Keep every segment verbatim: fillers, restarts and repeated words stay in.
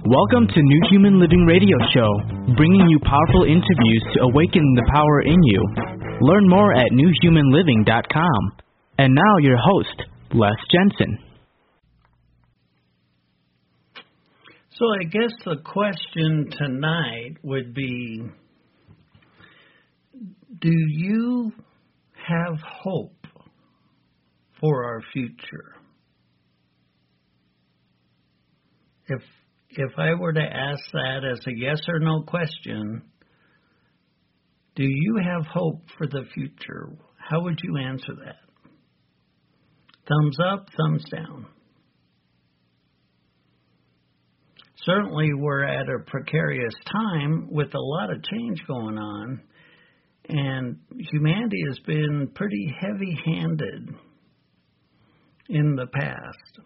Welcome to New Human Living Radio Show, bringing you powerful interviews to awaken the power in you. Learn more at new human living dot com. And now your host, Les Jensen. So I guess the question tonight would be, do you have hope for our future? If if I were to ask that as a yes or no question, do you have hope for the future? How would you answer that? Thumbs up, thumbs down. Certainly we're at a precarious time with a lot of change going on, and humanity has been pretty heavy-handed in the past.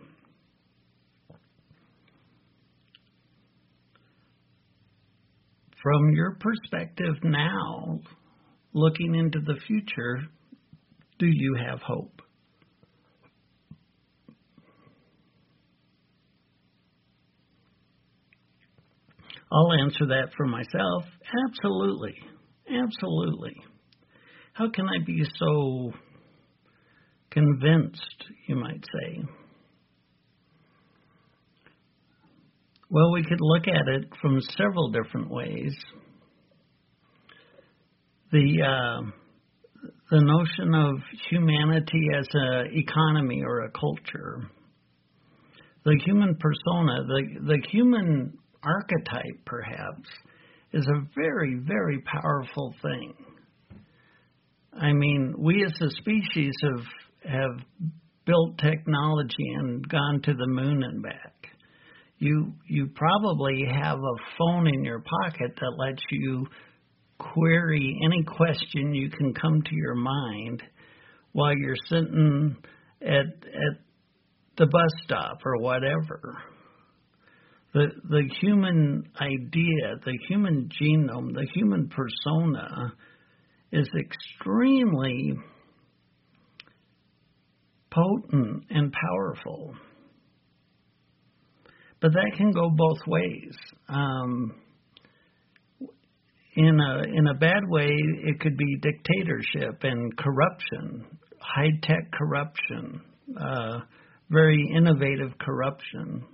From your perspective now, looking into the future, do you have hope? I'll answer that for myself. Absolutely. Absolutely. How can I be so convinced, you might say? Well, we could look at it from several different ways. The uh, the notion of humanity as an economy or a culture, the human persona, the, the human archetype, perhaps, is a very, very powerful thing. I mean, we as a species have have built technology and gone to the moon and back. You you probably have a phone in your pocket that lets you query any question you can come to your mind while you're sitting at at the bus stop or whatever. The the human idea, the human genome, the human persona is extremely potent and powerful. But that can go both ways. Um, in a in a bad way, it could be dictatorship and corruption, high-tech corruption, uh, very innovative corruption,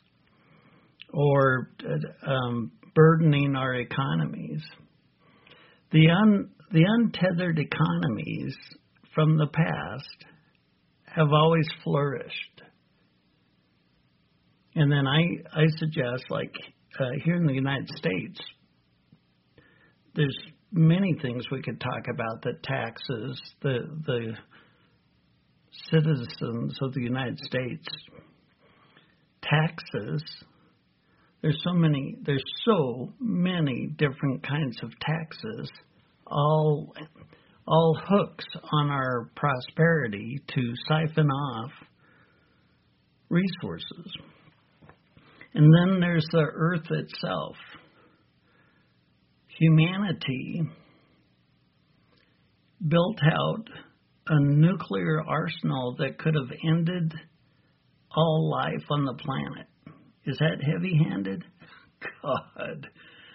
or um, burdening our economies. The un, the untethered economies from the past have always flourished. And then I, I suggest, like uh, here in the United States, there's many things we could talk about. The taxes, the the citizens of the United States, taxes. There's so many. There's so many different kinds of taxes, all all hooks on our prosperity to siphon off resources. And then there's the earth itself. Humanity built out a nuclear arsenal that could have ended all life on the planet. Is that heavy-handed? God.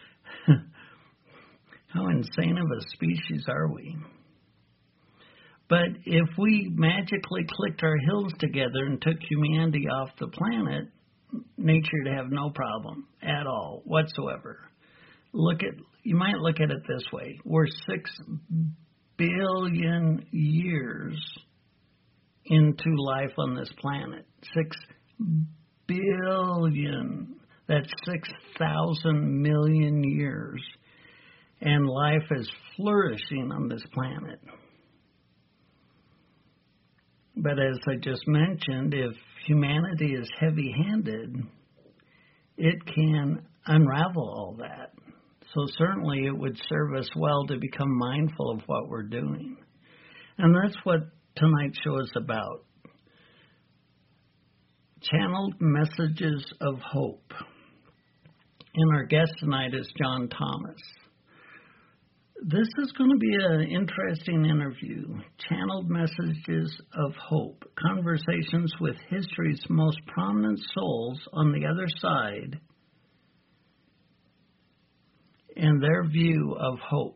How insane of a species are we? But if we magically clicked our heels together and took humanity off the planet, nature would have no problem at all whatsoever. Look at you might look at it this way: we're six billion years into life on this planet. Six billion. That's six thousand million years, and life is flourishing on this planet. But as I just mentioned, if humanity is heavy-handed, it can unravel all that. So certainly it would serve us well to become mindful of what we're doing. And that's what tonight's show is about. Channeled messages of hope. And our guest tonight is John Thomas. This is going to be an interesting interview. Channeled messages of hope. Conversations with history's most prominent souls on the other side and their view of hope.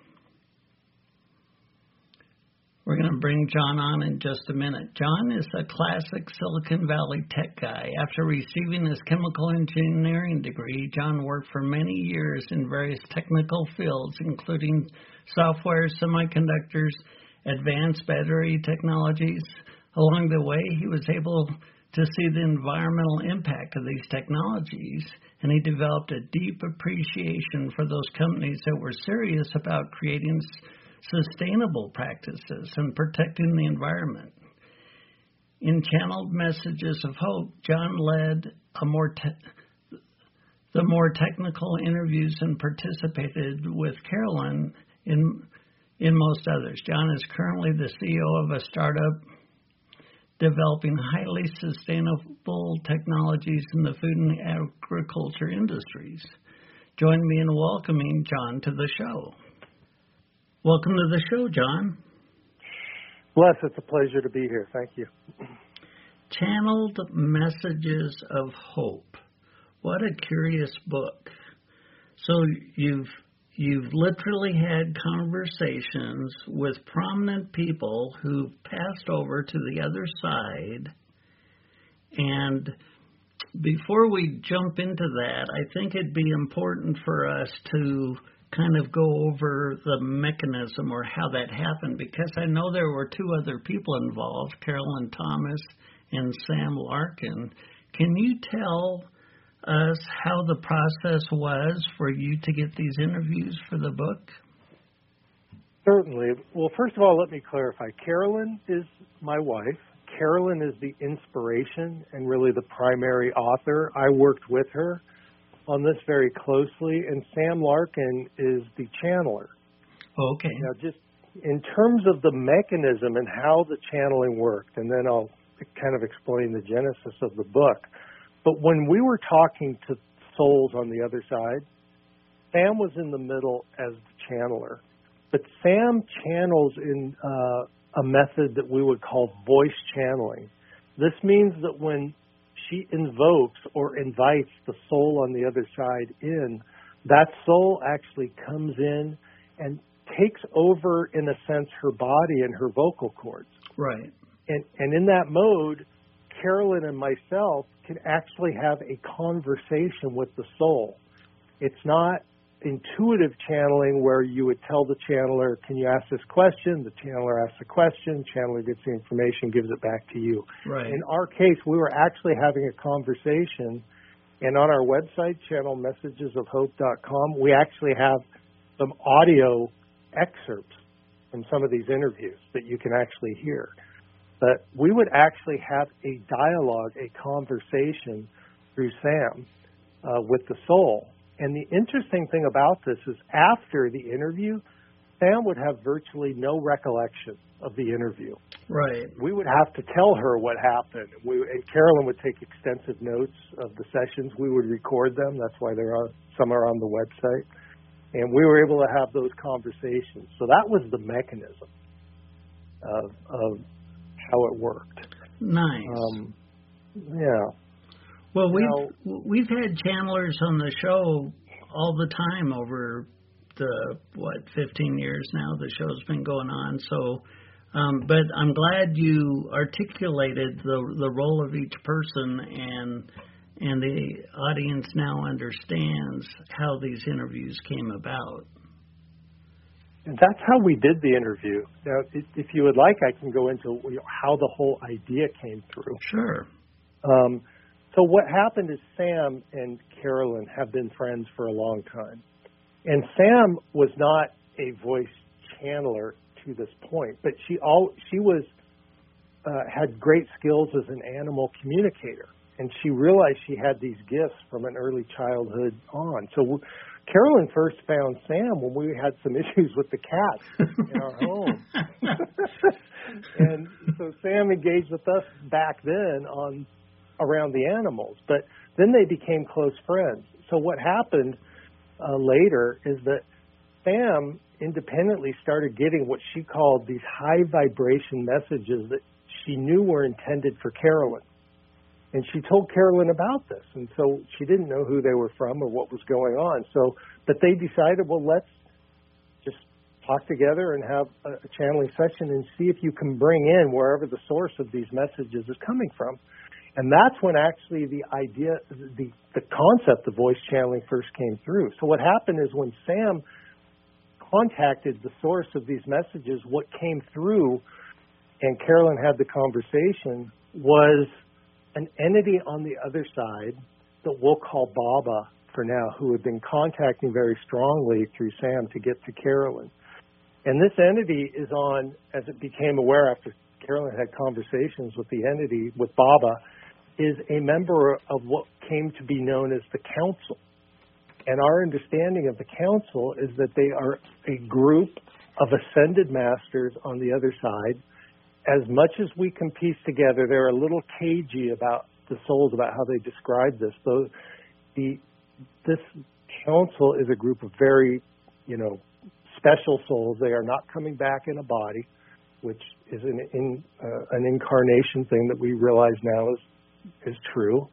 We're going to bring John on in just a minute. John is a classic Silicon Valley tech guy. After receiving his chemical engineering degree, John worked for many years in various technical fields, including software, semiconductors, advanced battery technologies. Along the way, he was able to see the environmental impact of these technologies, and he developed a deep appreciation for those companies that were serious about creating sustainable practices and protecting the environment. In Channeled Messages of Hope, John led a more te- the more technical interviews and participated with Carolyn in in most others. John is currently the C E O of a startup developing highly sustainable technologies in the food and agriculture industries. Join me in welcoming John to the show. Welcome to the show, John. Les, it's a pleasure to be here. Thank you. Channeled Messages of Hope. What a curious book. So you've you've literally had conversations with prominent people who've passed over to the other side. And before we jump into that, I think it'd be important for us to kind of go over the mechanism or how that happened, because I know there were two other people involved, Carolyn Thomas and Sam Larkin. Can you tell us how the process was for you to get these interviews for the book? Certainly. Well, first of all, let me clarify. Carolyn is my wife. Carolyn is the inspiration and really the primary author. I worked with her on this very closely, and Sam Larkin is the channeler. Okay. Now, just in terms of the mechanism and how the channeling worked, and then I'll kind of explain the genesis of the book. But when we were talking to souls on the other side, Sam was in the middle as the channeler. But Sam channels in uh, a method that we would call voice channeling. This means that when she invokes or invites the soul on the other side in, that soul actually comes in and takes over, in a sense, her body and her vocal cords. Right. And, and in that mode, Carolyn and myself can actually have a conversation with the soul. It's not intuitive channeling where you would tell the channeler, can you ask this question? The channeler asks the question, channeler gets the information, gives it back to you. Right. In our case, we were actually having a conversation, and on our website, channel messages of hope dot com, we actually have some audio excerpts from some of these interviews that you can actually hear. But we would actually have a dialogue, a conversation through Sam uh, with the soul. And the interesting thing about this is after the interview, Sam would have virtually no recollection of the interview. Right. We would have to tell her what happened. We, and Carolyn would take extensive notes of the sessions. We would record them. That's why there are some are on the website. And we were able to have those conversations. So that was the mechanism of, of how it worked. Nice. Um, yeah. Well, we've now, we've had channelers on the show all the time over the what fifteen years now the show's been going on. So, um, but I'm glad you articulated the the role of each person, and and the audience now understands how these interviews came about. And that's how we did the interview. Now, if you would like, I can go into how the whole idea came through. Sure. Um, so what happened is Sam and Carolyn have been friends for a long time. And Sam was not a voice channeler to this point, but she all she was uh, had great skills as an animal communicator. And she realized she had these gifts from an early childhood on. So w- Carolyn first found Sam when we had some issues with the cats in our home. And so Sam engaged with us back then on around the animals. But then they became close friends. So what happened uh, later is that Sam independently started getting what she called these high vibration messages that she knew were intended for Carolyn. And she told Carolyn about this. And so she didn't know who they were from or what was going on. So, but they decided, well, let's just talk together and have a, a channeling session and see if you can bring in wherever the source of these messages is coming from. And that's when actually the idea, the, the concept of voice channeling first came through. So what happened is when Sam contacted the source of these messages, what came through and Carolyn had the conversation was an entity on the other side that we'll call Baba for now, who had been contacting very strongly through Sam to get to Carolyn. And this entity is on, as it became aware after Carolyn had conversations with the entity, with Baba, is a member of what came to be known as the Council. And our understanding of the Council is that they are a group of ascended masters on the other side. As much as we can piece together, they're a little cagey about the souls, about how they describe this. So the this Council is a group of very, you know, special souls. They are not coming back in a body, which is an in, uh, an incarnation thing that we realize now is is true.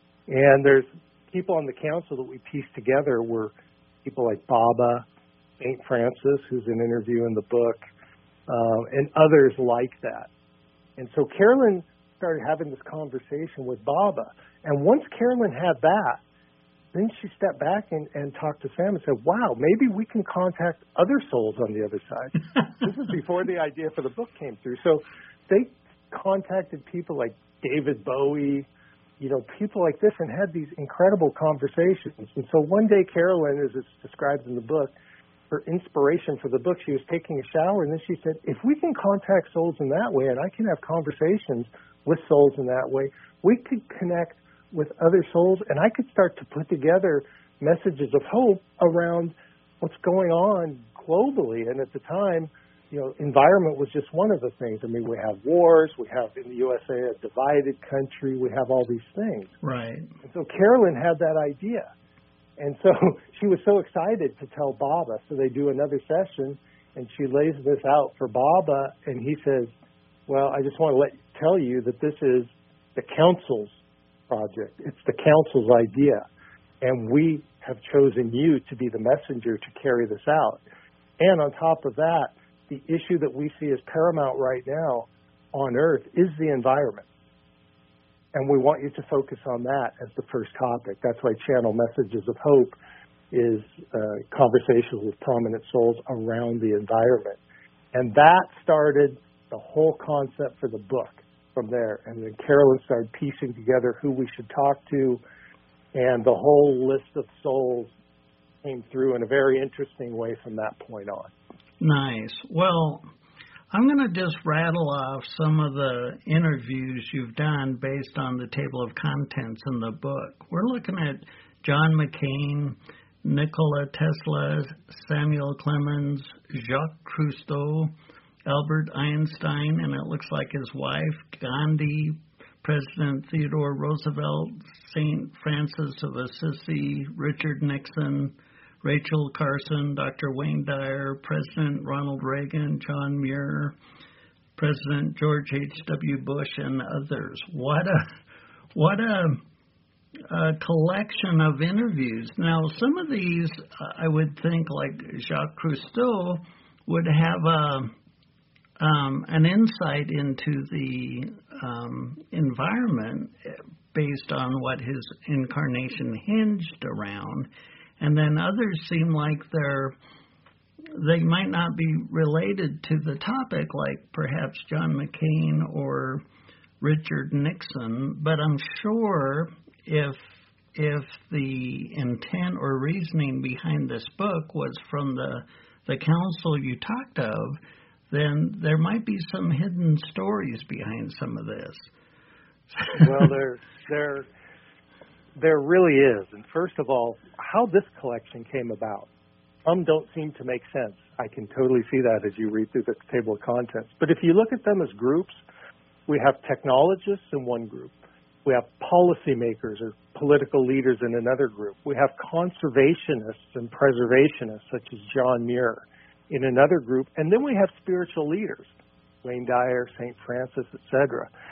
And there's people on the Council that we pieced together were people like Baba, Saint Francis, who's an interview in the book, uh, and others like that. And so Carolyn started having this conversation with Baba. And once Carolyn had that, then she stepped back and, and talked to Sam and said, wow, maybe we can contact other souls on the other side. This is before the idea for the book came through. So they contacted people like David Bowie, you know, people like this, and had these incredible conversations. And so one day Carolyn, as it's described in the book, her inspiration for the book, she was taking a shower, and then she said, if we can contact souls in that way, and I can have conversations with souls in that way, we could connect with other souls, and I could start to put together messages of hope around what's going on globally. And at the time, you know, environment was just one of the things. I mean, we have wars, we have in the U S A a divided country, we have all these things. Right. And so Carolyn had that idea. And so she was so excited to tell Baba. So they do another session, and she lays this out for Baba, and he says, well, I just want to let tell you that this is the Council's project. It's the Council's idea. And we have chosen you to be the messenger to carry this out. And on top of that, the issue that we see as paramount right now on Earth is the environment. And we want you to focus on that as the first topic. That's why Channel Messages of Hope is uh, conversations with prominent souls around the environment. And that started the whole concept for the book from there. And then Carolyn started piecing together who we should talk to, and the whole list of souls came through in a very interesting way from that point on. Nice. Well, I'm going to just rattle off some of the interviews you've done based on the table of contents in the book. We're looking at John McCain, Nikola Tesla, Samuel Clemens, Jacques Cousteau, Albert Einstein, and it looks like his wife, Gandhi, President Theodore Roosevelt, Saint Francis of Assisi, Richard Nixon, Rachel Carson, Doctor Wayne Dyer, President Ronald Reagan, John Muir, President George H W Bush, and others. What a what a, a collection of interviews. Now, some of these, I would think, like Jacques Cousteau, would have a um, an insight into the um, environment based on what his incarnation hinged around. And then others seem like they're, they might not be related to the topic, like perhaps John McCain or Richard Nixon. But I'm sure if if the intent or reasoning behind this book was from the the council you talked of, then there might be some hidden stories behind some of this. Well, there there. There really is. And first of all, how this collection came about. Some don't seem to make sense. I can totally see that as you read through the table of contents. But if you look at them as groups, we have technologists in one group. We have policymakers or political leaders in another group. We have conservationists and preservationists such as John Muir in another group. And then we have spiritual leaders, Wayne Dyer, Saint Francis, et cetera.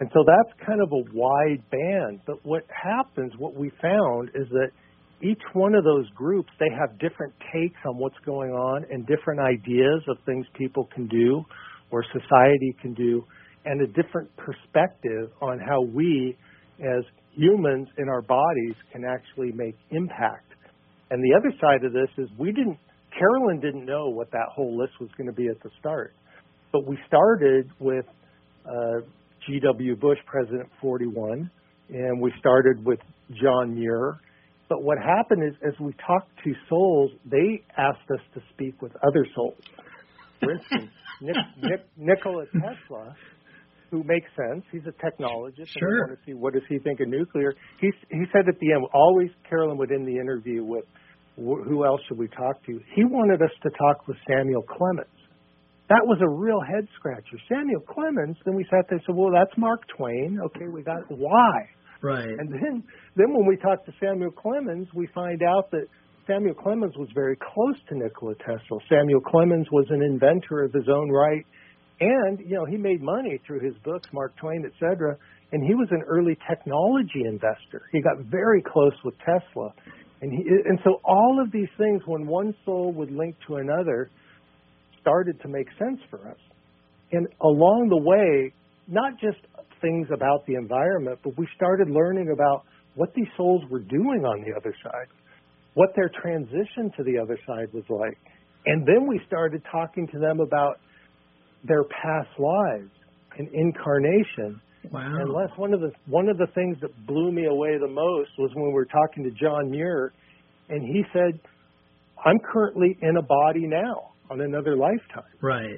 And so that's kind of a wide band. But what happens, what we found, is that each one of those groups, they have different takes on what's going on and different ideas of things people can do or society can do, and a different perspective on how we as humans in our bodies can actually make impact. And the other side of this is we didn't, Carolyn didn't know what that whole list was going to be at the start. But we started with uh, G W Bush, President forty-one, and we started with John Muir. But what happened is, as we talked to souls, they asked us to speak with other souls. For instance, Nik, Nik, Nikola Tesla, who makes sense, he's a technologist, sure. and we want to see what does he think of nuclear. He, he said at the end, always Carolyn would end the interview with, who else should we talk to? He wanted us to talk with Samuel Clemens. That was a real head scratcher. Samuel Clemens, then we sat there and said, well, that's Mark Twain. Okay, we got it. Why? Right. And then, then when we talked to Samuel Clemens, we find out that Samuel Clemens was very close to Nikola Tesla. Samuel Clemens was an inventor of his own right, and, you know, he made money through his books, Mark Twain, et cetera, and he was an early technology investor. He got very close with Tesla. And, he, and so all of these things, when one soul would link to another, started to make sense for us. And along the way, not just things about the environment, but we started learning about what these souls were doing on the other side, what their transition to the other side was like. And then we started talking to them about their past lives and incarnation. Wow. And Les, one of the one of the things that blew me away the most was when we were talking to John Muir, and he said, I'm currently in a body now on another lifetime. Right.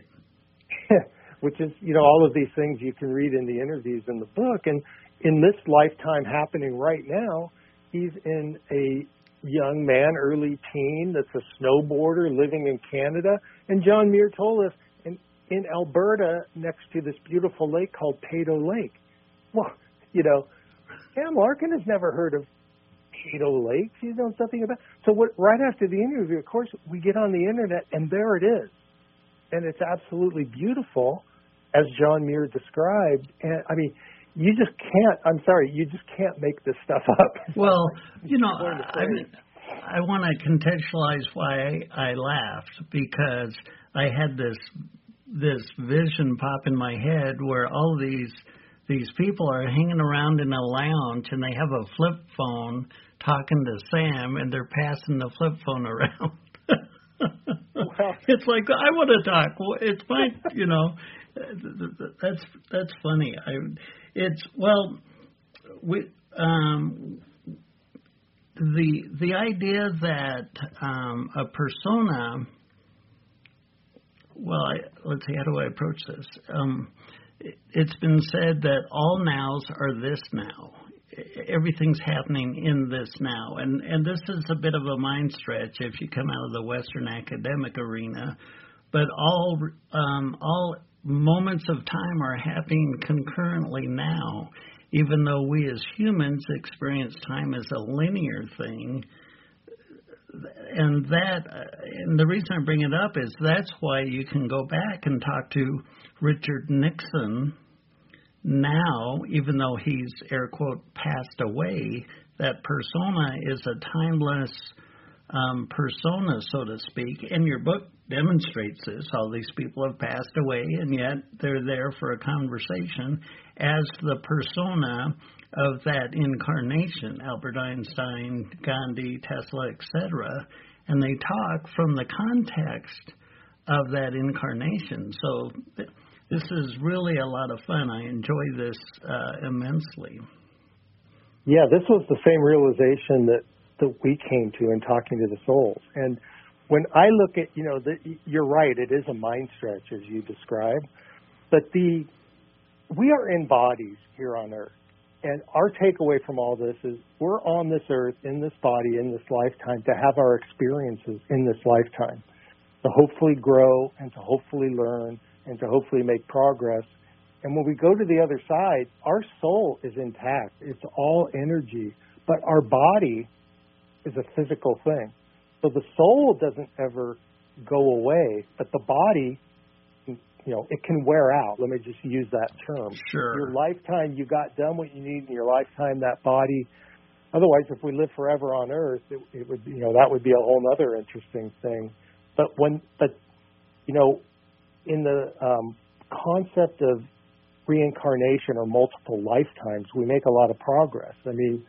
Which is, you know, all of these things you can read in the interviews in the book. And in this lifetime happening right now, he's in a young man, early teen, that's a snowboarder living in Canada. And John Muir told us, in, in Alberta, next to this beautiful lake called Peyto Lake. Well, you know, Sam Larkin has never heard of Peyto Lake. She's known something about. So what? Right after the interview, of course, we get on the internet, and there it is. And it's absolutely beautiful, as John Muir described. And I mean, you just can't, I'm sorry, you just can't make this stuff up. Well, you know, I mean, I want to contextualize why I laughed, because I had this this vision pop in my head where all these these people are hanging around in a lounge and they have a flip phone talking to Sam, and they're passing the flip phone around. Well, it's like, I want to talk. It's fine, you know. That's that's funny. I, it's well, we um, the the idea that um, a persona. Well, I, let's see. How do I approach this? Um, it, it's been said that all nows are this now. Everything's happening in this now. And and this is a bit of a mind stretch if you come out of the Western academic arena. But all um, all moments of time are happening concurrently now, even though we as humans experience time as a linear thing. And that, and the reason I bring it up is that's why you can go back and talk to Richard Nixon now, even though he's, air quote, passed away. That persona is a timeless um, persona, so to speak. And your book demonstrates this. All these people have passed away, and yet they're there for a conversation as the persona of that incarnation, Albert Einstein, Gandhi, Tesla, et cetera. And they talk from the context of that incarnation. So th- this is really a lot of fun. I enjoy this uh, immensely. Yeah, this was the same realization that, that we came to in talking to the souls. And when I look at, you know, the, you're right, it is a mind stretch, as you describe. But the we are in bodies here on Earth. And our takeaway from all this is we're on this earth, in this body, in this lifetime, to have our experiences in this lifetime, to hopefully grow and to hopefully learn and to hopefully make progress. And when we go to the other side, our soul is intact. It's all energy. But our body is a physical thing. So the soul doesn't ever go away, but the body you know, it can wear out. Let me just use that term. Sure. Your lifetime, you got done what you need in your lifetime, that body. Otherwise, if we live forever on Earth, it, it would, you know, that would be a whole other interesting thing. But when, but, you know, in the um, concept of reincarnation or multiple lifetimes, we make a lot of progress. I mean,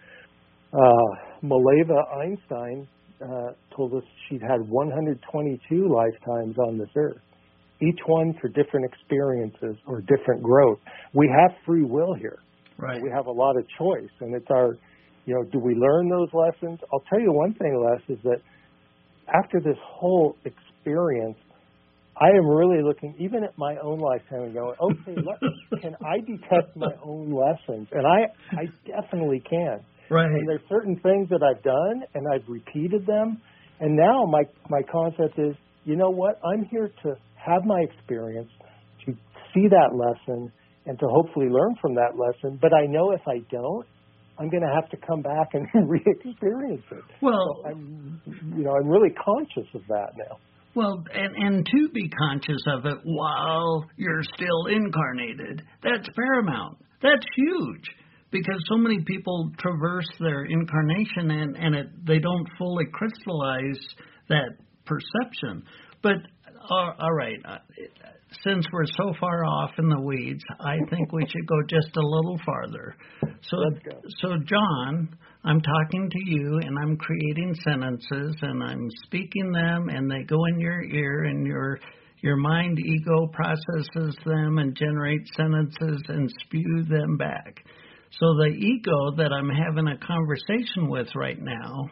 uh, Mileva Einstein uh, told us she'd had one hundred twenty-two lifetimes on this Earth, each one for different experiences or different growth. We have free will here. Right. We have a lot of choice, and it's our, you know, do we learn those lessons? I'll tell you one thing, Les, is that after this whole experience, I am really looking even at my own lifetime and going, okay, let, can I detect my own lessons? And I, I definitely can. Right. And there's certain things that I've done, and I've repeated them. And now my, my concept is, you know what? I'm here to have my experience, to see that lesson, and to hopefully learn from that lesson. But I know if I don't, I'm going to have to come back and re-experience it. Well, so I'm, you know, I'm really conscious of that now. Well, and, and to be conscious of it while you're still incarnated, that's paramount. That's huge because so many people traverse their incarnation and, and it, they don't fully crystallize that perception. But, uh, all right, uh, since we're so far off in the weeds, I think we should go just a little farther. So, so John, I'm talking to you, and I'm creating sentences, and I'm speaking them, and they go in your ear, and your your mind ego processes them and generates sentences and spew them back. So the ego that I'm having a conversation with right now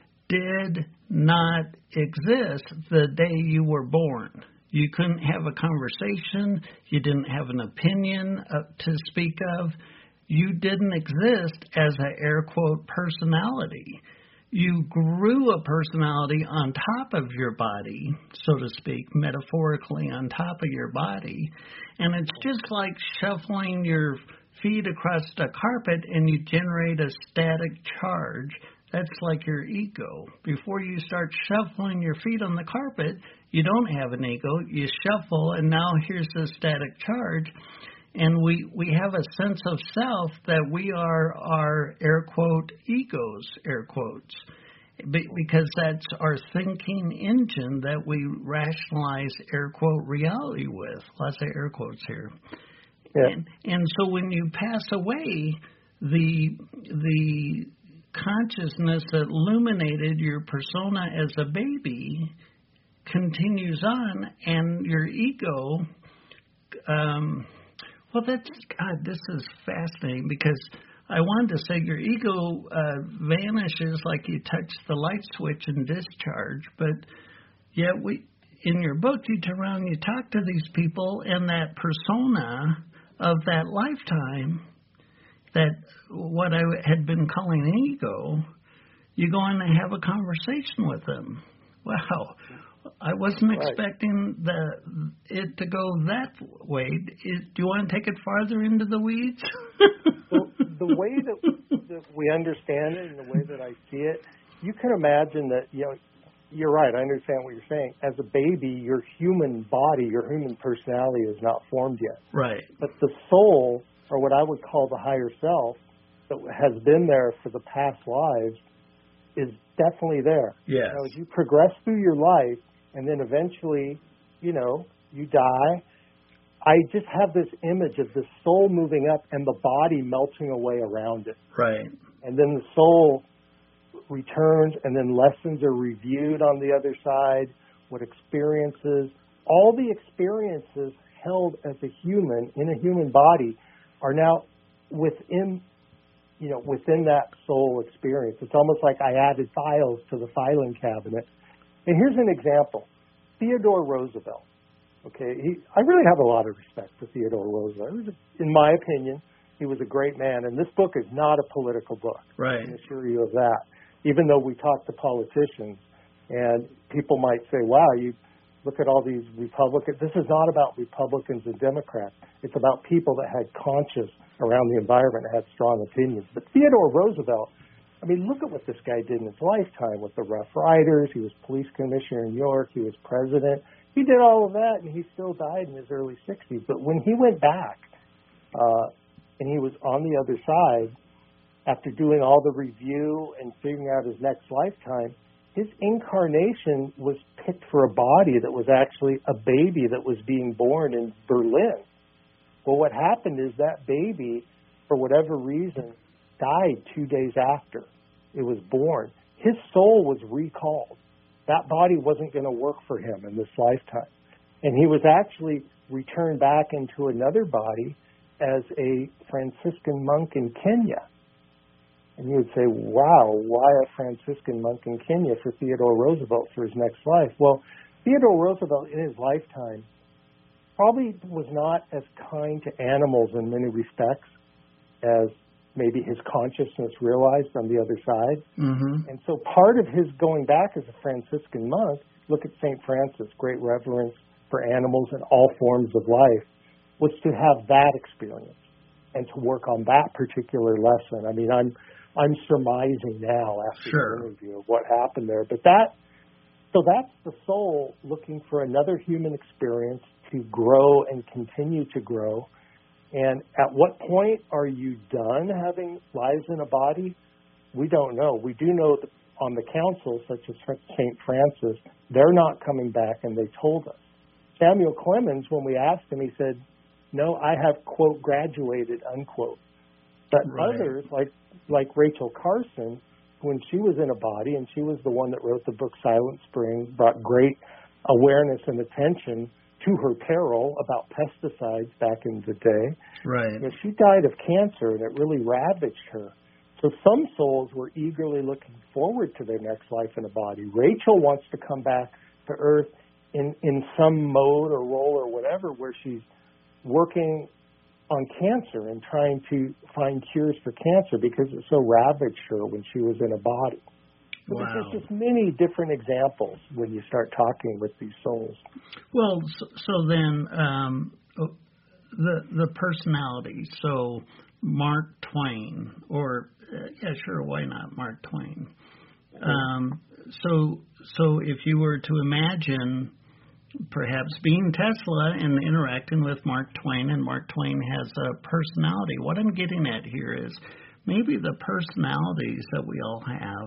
did not exist the day you were born. You couldn't have a conversation. You didn't have an opinion uh, to speak of. You didn't exist as an air quote personality. You grew a personality on top of your body, so to speak, metaphorically on top of your body. And it's just like shuffling your feet across the carpet and you generate a static charge. That's like your ego. Before you start shuffling your feet on the carpet, you don't have an ego. You shuffle, and now here's the static charge. And we, we have a sense of self that we are our, air quote, egos, air quotes, Be, because that's our thinking engine that we rationalize, air quote, reality with. Lots of air quotes here. Yeah. And, and so when you pass away, the the consciousness that illuminated your persona as a baby continues on, and your ego, um, well, that's, God, this is fascinating because I wanted to say your ego uh, vanishes like you touch the light switch and discharge, but yet we, in your book, you turn around and you talk to these people, and that persona of that lifetime, that what I had been calling an ego, you go in and have a conversation with them. Wow. I wasn't right. expecting the it to go that way. Is, do you want to take it farther into the weeds? Well, the way that, that we understand it and the way that I see it, you can imagine that, you know, you're right. I understand what you're saying. As a baby, your human body, your human personality is not formed yet. Right. But the soul, or what I would call the higher self, that has been there for the past lives, is definitely there. Yes. Now, as you progress through your life, and then eventually, you know, you die, I just have this image of the soul moving up and the body melting away around it. Right. And then the soul returns, and then lessons are reviewed on the other side, what experiences, all the experiences held as a human, in a human body, are now within, you know, within that soul experience. It's almost like I added files to the filing cabinet. And here's an example. Theodore Roosevelt. Okay, he, I really have a lot of respect for Theodore Roosevelt. He was a, in my opinion, he was a great man. And this book is not a political book. Right. I can assure you of that. Even though we talk to politicians, and people might say, wow, you look at all these Republicans. This is not about Republicans and Democrats. It's about people that had conscience around the environment and had strong opinions. But Theodore Roosevelt, I mean, look at what this guy did in his lifetime with the Rough Riders. He was police commissioner in New York. He was president. he did all of that, and he still died in his early sixties. But when he went back, uh, and he was on the other side, after doing all the review and figuring out his next lifetime, his incarnation was picked for a body that was actually a baby that was being born in Berlin. Well, what happened is that baby, for whatever reason, died two days after it was born. His soul was recalled. That body wasn't going to work for him in this lifetime. And he was actually returned back into another body as a Franciscan monk in Kenya. And you would say, wow, why a Franciscan monk in Kenya for Theodore Roosevelt for his next life? Well, Theodore Roosevelt in his lifetime probably was not as kind to animals in many respects as maybe his consciousness realized on the other side. Mm-hmm. And so part of his going back as a Franciscan monk, look at Saint Francis, great reverence for animals and all forms of life, was to have that experience and to work on that particular lesson. I mean, I'm I'm surmising now after sure. the interview of what happened there. But that, so that's the soul looking for another human experience to grow and continue to grow. And at what point are you done having lives in a body? We don't know. We do know that on the council, such as Saint Francis, they're not coming back, and they told us. Samuel Clemens, when we asked him, he said, no, I have, quote, graduated, unquote. But right. others, like like Rachel Carson, when she was in a body, and she was the one that wrote the book Silent Spring, brought great awareness and attention to her peril about pesticides back in the day. Right. You know, she died of cancer, and it really ravaged her. So some souls were eagerly looking forward to their next life in a body. Rachel wants to come back to Earth in, in some mode or role or whatever where she's working on cancer and trying to find cures for cancer because it so ravaged her when she was in a body. So wow. there's just many different examples when you start talking with these souls. Well, so, so then um, the the personality. So Mark Twain, or uh, yeah, sure, why not Mark Twain? Um, so so if you were to imagine perhaps being Tesla and interacting with Mark Twain, and Mark Twain has a personality. What I'm getting at here is maybe the personalities that we all have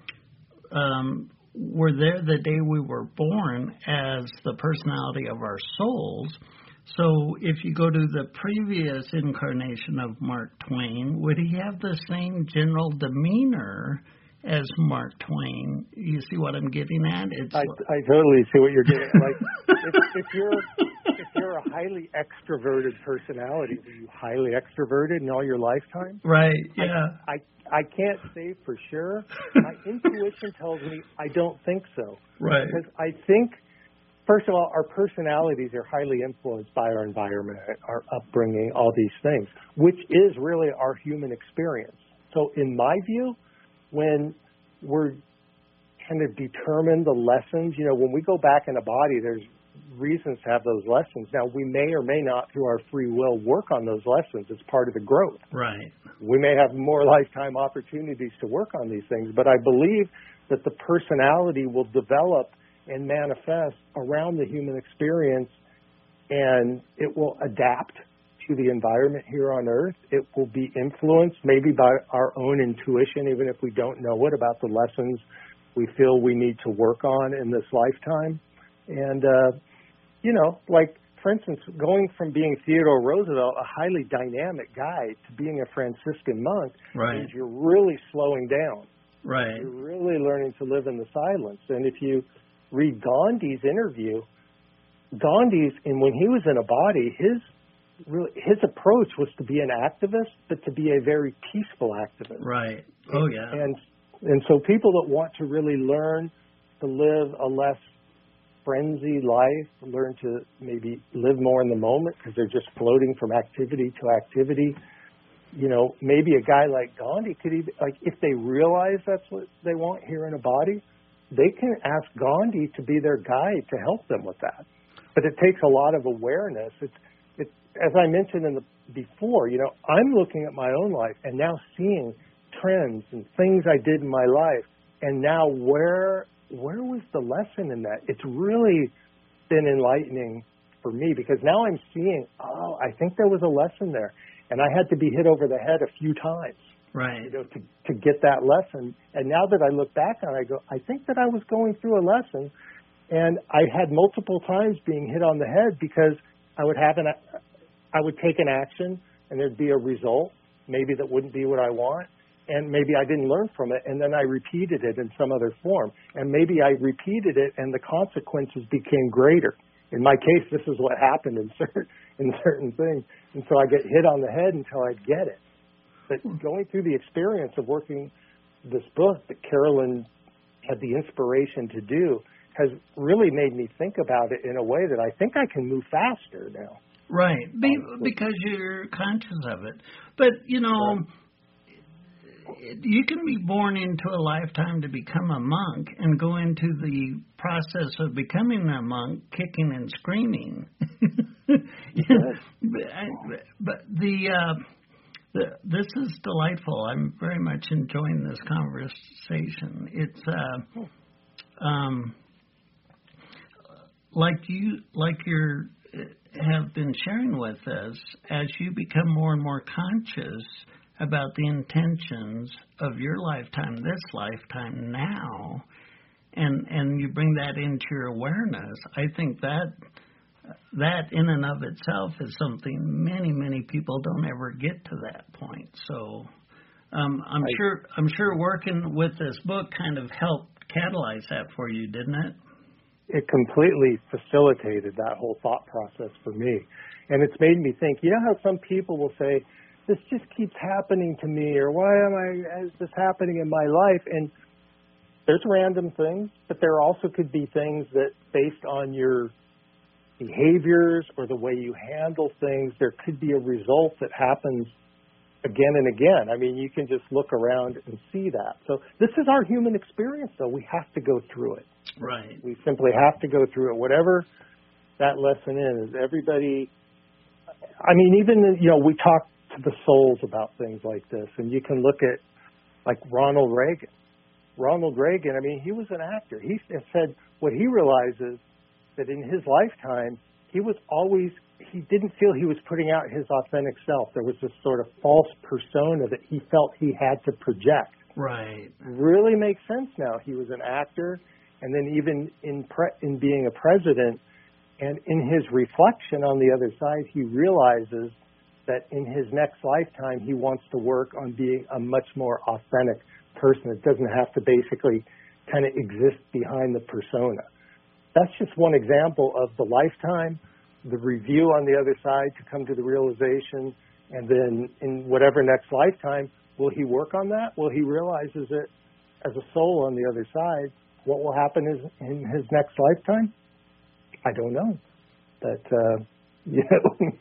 um, were there the day we were born as the personality of our souls. So if you go to the previous incarnation of Mark Twain, would he have the same general demeanor as Mark Twain? You see what I'm getting at? It's I, I totally see what you're getting at. Like, if, if you're if you're a highly extroverted personality, were you highly extroverted in all your lifetime? Right. Yeah. I I, I can't say for sure. My intuition tells me I don't think so. Right. Because I think, first of all, our personalities are highly influenced by our environment, our upbringing, all these things, which is really our human experience. So in my view, when we're kind of determine the lessons, you know, when we go back in a body, there's reasons to have those lessons. Now, we may or may not, through our free will, work on those lessons. It's part of the growth. Right. We may have more lifetime opportunities to work on these things, but I believe that the personality will develop and manifest around the human experience, and it will adapt to the environment here on Earth. It will be influenced maybe by our own intuition, even if we don't know it, about the lessons we feel we need to work on in this lifetime. And, uh, you know, like, for instance, going from being Theodore Roosevelt, a highly dynamic guy, to being a Franciscan monk, right. means you're really slowing down. Right. You're really learning to live in the silence. And if you read Gandhi's interview, Gandhi's, and when he was in a body, his really his approach was to be an activist, but to be a very peaceful activist. Right. Oh, yeah. And and so people that want to really learn to live a less frenzied life, learn to maybe live more in the moment because they're just floating from activity to activity. You know, maybe a guy like Gandhi could even, like, if they realize that's what they want here in a body, they can ask Gandhi to be their guide to help them with that. But it takes a lot of awareness. It's, it's as I mentioned in the before, you know, I'm looking at my own life and now seeing trends and things I did in my life, and now where where was the lesson in that? It's really been enlightening for me, because now I'm seeing, oh, I think there was a lesson there. And I had to be hit over the head a few times, right, you know, to, to get that lesson. And now that I look back on it, I go, I think that I was going through a lesson, and I had multiple times being hit on the head because I would have an, I would take an action and there'd be a result, maybe that wouldn't be what I want. And maybe I didn't learn from it, and then I repeated it in some other form. And maybe I repeated it, and the consequences became greater. In my case, this is what happened in certain in certain things. And so I get hit on the head until I get it. But going through the experience of working this book that Carolyn had the inspiration to do has really made me think about it in a way that I think I can move faster now. Right, Be, because you're conscious of it. But, you know... Right. You can be born into a lifetime to become a monk and go into the process of becoming a monk kicking and screaming. But the, uh, the this is delightful. I'm very much enjoying this conversation. It's uh, um, like you like you're have been sharing with us, as you become more and more conscious about the intentions of your lifetime, this lifetime now, and and you bring that into your awareness. I think that that in and of itself is something many, many people don't ever get to that point. So um, I'm I, sure I'm sure working with this book kind of helped catalyze that for you, didn't it? It completely facilitated that whole thought process for me. And it's made me think, you know how some people will say, this just keeps happening to me, or why am I, is this happening in my life? And there's random things, but there also could be things that, based on your behaviors or the way you handle things, there could be a result that happens again and again. I mean, you can just look around and see that. So this is our human experience, though. We have to go through it. Right. We simply have to go through it, whatever that lesson is. Everybody, I mean, even, you know, we talk to the souls about things like this, and you can look at, like, Ronald Reagan. Ronald Reagan, I mean, he was an actor. He said what he realizes that in his lifetime, he was always, he didn't feel he was putting out his authentic self. There was this sort of false persona that he felt he had to project. Right. Really makes sense now. He was an actor, and then even in pre- in being a president, and in his reflection on the other side, he realizes that in his next lifetime, he wants to work on being a much more authentic person. It doesn't have to basically kind of exist behind the persona. That's just one example of the lifetime, the review on the other side to come to the realization, and then in whatever next lifetime, will he work on that? Will he realizes it as a soul on the other side? What will happen is in his next lifetime? I don't know. But, uh, you know...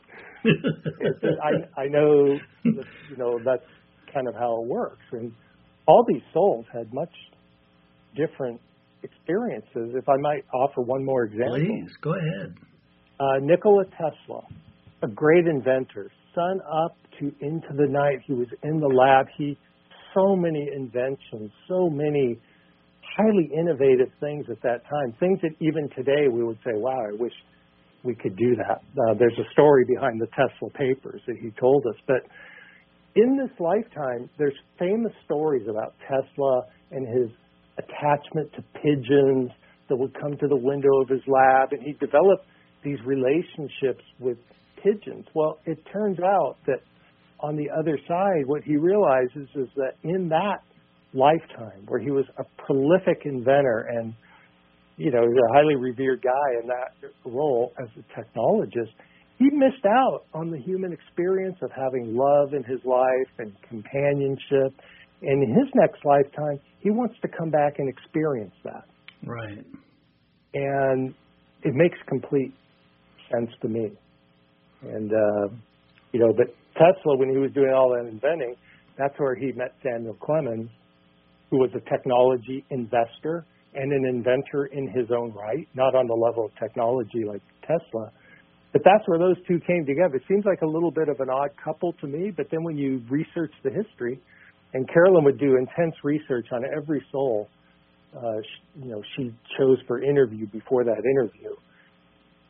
I, I know, that, you know, that's kind of how it works. And all these souls had much different experiences. If I might offer one more example. Please, go ahead. Uh, Nikola Tesla, a great inventor, sun up to into the night. He was in the lab. He, so many inventions, so many highly innovative things at that time, things that even today we would say, wow, I wish we could do that. Uh, there's a story behind the Tesla papers that he told us. But in this lifetime, there's famous stories about Tesla and his attachment to pigeons that would come to the window of his lab, and he developed these relationships with pigeons. Well, it turns out that on the other side, what he realizes is that in that lifetime, where he was a prolific inventor and, you know, he's a highly revered guy in that role as a technologist, he missed out on the human experience of having love in his life and companionship. And in his next lifetime, he wants to come back and experience that. Right. And it makes complete sense to me. And, uh, you know, but Tesla, when he was doing all that inventing, that's where he met Samuel Clemens, who was a technology investor and an inventor in his own right, not on the level of technology like Tesla. But that's where those two came together. It seems like a little bit of an odd couple to me, but then when you research the history, and Carolyn would do intense research on every soul, uh, she, you know, she chose for interview before that interview.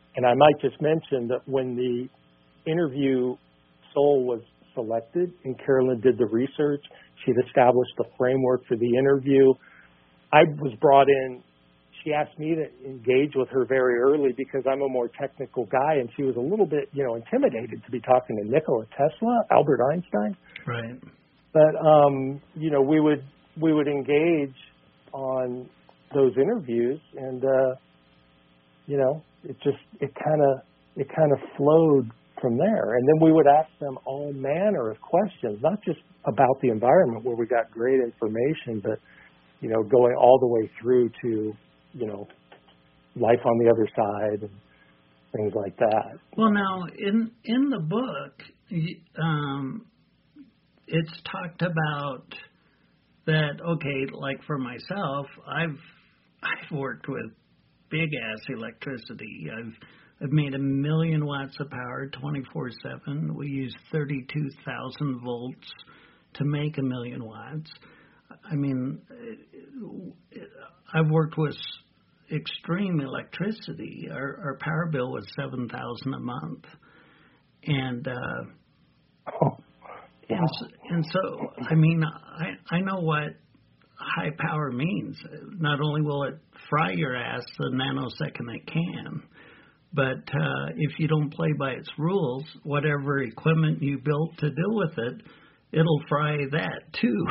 And I might just mention that when the interview soul was selected and Carolyn did the research, she'd established the framework for the interview. I was brought in. She asked me to engage with her very early because I'm a more technical guy, and she was a little bit, you know, intimidated to be talking to Nikola Tesla, Albert Einstein. Right. But um, you know, we would we would engage on those interviews, and uh, you know, it just it kind of it kind of flowed from there. And then we would ask them all manner of questions, not just about the environment where we got great information, but you know, going all the way through to, you know, life on the other side and things like that. Well, now, in in the book, um, it's talked about that, okay, like for myself, I've I've worked with big-ass electricity. I've I've made a million watts of power twenty-four seven. We use thirty-two thousand volts to make a million watts. I mean, I've worked with extreme electricity. Our, our power bill was seven thousand a month, and uh, oh, yeah. and so, and so I mean, I I know what high power means. Not only will it fry your ass the nanosecond it can, but uh, if you don't play by its rules, whatever equipment you built to deal with it, it'll fry that too.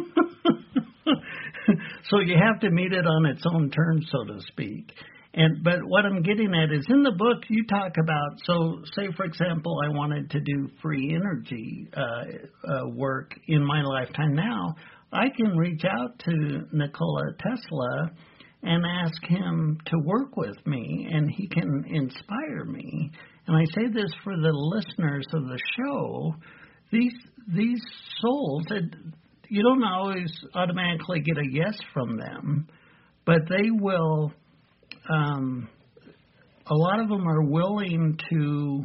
So you have to meet it on its own terms, so to speak. And but what I'm getting at is in the book you talk about, so say, for example, I wanted to do free energy uh, uh, work in my lifetime now, I can reach out to Nikola Tesla and ask him to work with me, and he can inspire me. And I say this for the listeners of the show. These these souls, you don't always automatically get a yes from them, but they will, um, a lot of them are willing to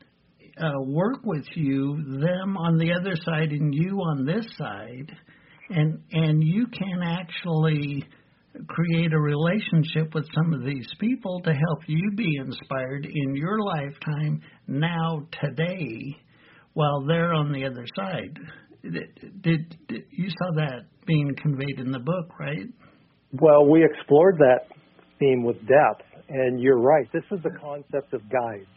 uh, work with you, them on the other side and you on this side, and and you can actually create a relationship with some of these people to help you be inspired in your lifetime now, today, while they're on the other side. Did, did, did you saw that being conveyed in the book, right? Well, we explored that theme with depth, and you're right. This is the concept of guides,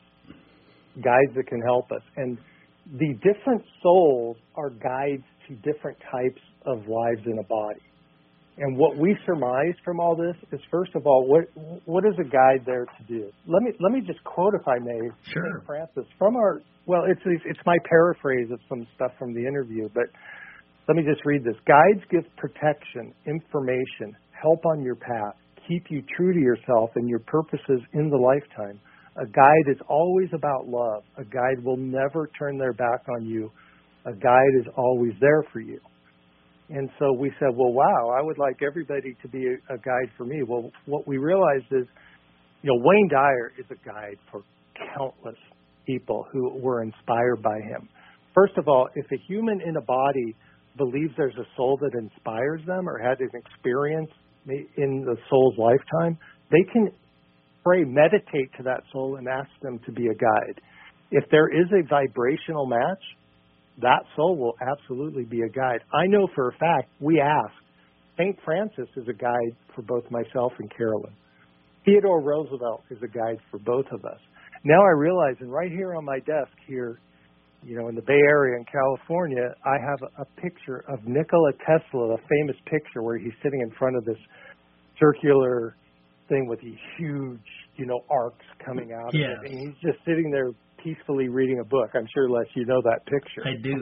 guides that can help us. And the different souls are guides to different types of lives in a body. And what we surmise from all this is, first of all, what what is a guide there to do? Let me let me just quote, if I may, sure. Saint Francis from our. Well, it's it's my paraphrase of some stuff from the interview, but let me just read this. Guides give protection, information, help on your path, keep you true to yourself and your purposes in the lifetime. A guide is always about love. A guide will never turn their back on you. A guide is always there for you. And so we said, well, wow, I would like everybody to be a, a guide for me. Well, what we realized is, you know, Wayne Dyer is a guide for countless people who were inspired by him. First of all, if a human in a body believes there's a soul that inspires them or had an experience in the soul's lifetime, they can pray, meditate to that soul and ask them to be a guide. If there is a vibrational match, that soul will absolutely be a guide. I know for a fact, we asked. Saint Francis is a guide for both myself and Carolyn. Theodore Roosevelt is a guide for both of us. Now I realize, and right here on my desk here, you know, in the Bay Area in California, I have a, a picture of Nikola Tesla, a famous picture where he's sitting in front of this circular thing with these huge, you know, arcs coming out yes. of it. And he's just sitting there peacefully reading a book. I'm sure, Les, you know that picture. I do.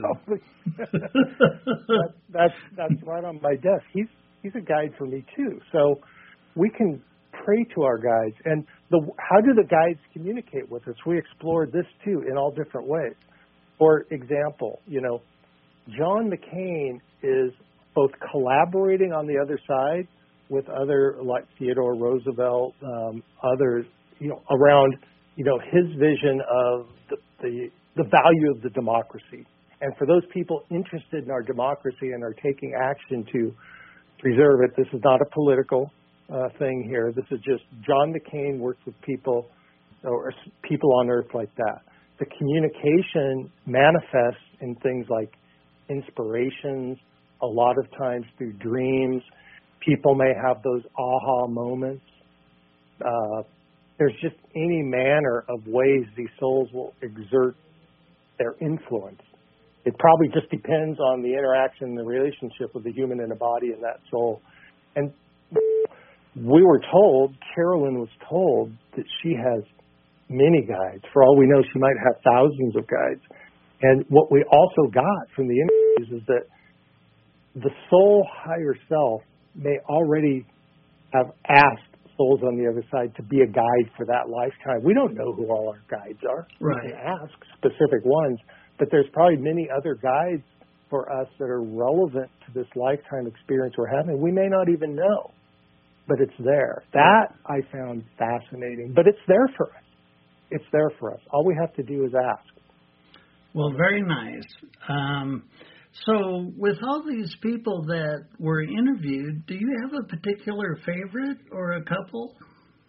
that, that's that's right on my desk. He's he's a guide for me too. So we can pray to our guides. And the how do the guides communicate with us? We explored this too in all different ways. For example, you know, John McCain is both collaborating on the other side with other like Theodore Roosevelt, um, others, you know, around. You know, his vision of the, the the value of the democracy. And for those people interested in our democracy and are taking action to preserve it, this is not a political uh, thing here. This is just John McCain works with people or people on Earth like that. The communication manifests in things like inspirations, a lot of times through dreams. People may have those aha moments. Uh, there's just any manner of ways these souls will exert their influence. It probably just depends on the interaction and the relationship with the human and the body and that soul. And we were told, Carolyn was told, that she has many guides. For all we know, she might have thousands of guides. And what we also got from the interviews is that the soul higher self may already have asked souls on the other side to be a guide for that lifetime. We don't know who all our guides are. Right. We can ask specific ones, but there's probably many other guides for us that are relevant to this lifetime experience we're having. We may not even know, but it's there. That I found fascinating, but it's there for us. It's there for us. All we have to do is ask. Well, very nice. Um, so with all these people that were interviewed, do you have a particular favorite or a couple?